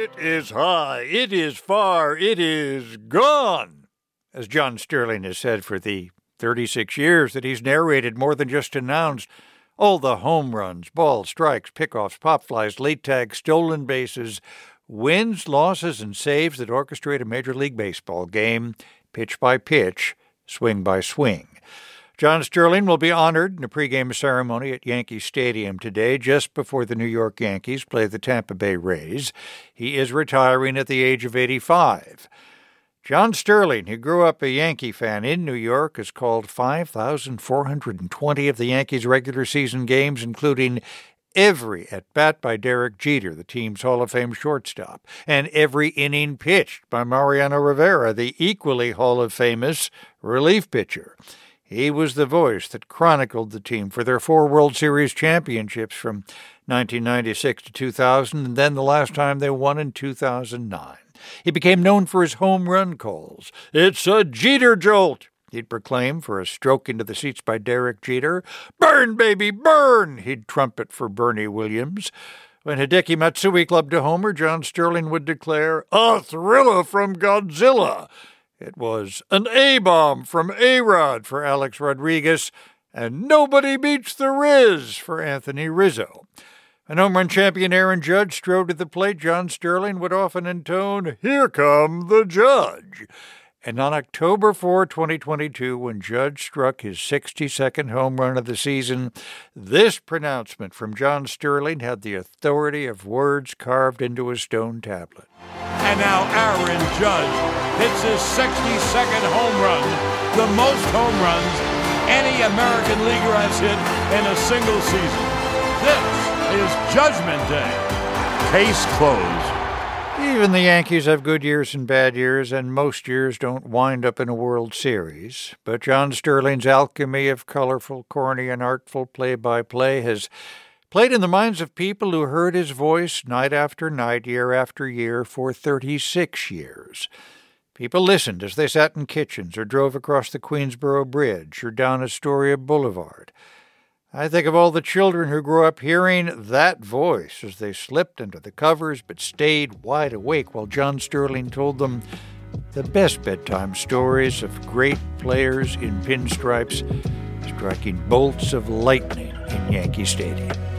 It is high, it is far, it is gone. As John Sterling has said for the 36 years that he's narrated more than just announced, all the home runs, balls, strikes, pickoffs, pop flies, late tags, stolen bases, wins, losses, and saves that orchestrate a Major League Baseball game, pitch by pitch, swing by swing. John Sterling will be honored in a pregame ceremony at Yankee Stadium today, just before the New York Yankees play the Tampa Bay Rays. He is retiring at the age of 85. John Sterling, who grew up a Yankee fan in New York, has called 5,420 of the Yankees' regular season games, including every at-bat by Derek Jeter, the team's Hall of Fame shortstop, and every inning pitched by Mariano Rivera, the equally Hall of Famous relief pitcher. He was the voice that chronicled the team for their 4 World Series championships from 1996 to 2000, and then the last time they won in 2009. He became known for his home run calls. "It's a Jeter jolt," he'd proclaim for a stroke into the seats by Derek Jeter. "Burn, baby, burn," he'd trumpet for Bernie Williams. When Hideki Matsui clubbed a homer, John Sterling would declare, "A thriller from Godzilla." It was an A-bomb from A-Rod for Alex Rodriguez, and nobody beats the Riz for Anthony Rizzo. When home run champion Aaron Judge strode to the plate, John Sterling would often intone, "Here come the Judge." And on October 4, 2022, when Judge struck his 62nd home run of the season, this pronouncement from John Sterling had the authority of words carved into a stone tablet. And now Aaron Judge hits his 62nd home run, the most home runs any American leaguer has hit in a single season. This is Judgment Day. Case closed. Even the Yankees have good years and bad years, and most years don't wind up in a World Series. But John Sterling's alchemy of colorful, corny, and artful play-by-play has played in the minds of people who heard his voice night after night, year after year, for 36 years. People listened as they sat in kitchens or drove across the Queensboro Bridge or down Astoria Boulevard. I think of all the children who grew up hearing that voice as they slipped under the covers but stayed wide awake while John Sterling told them the best bedtime stories of great players in pinstripes striking bolts of lightning in Yankee Stadium.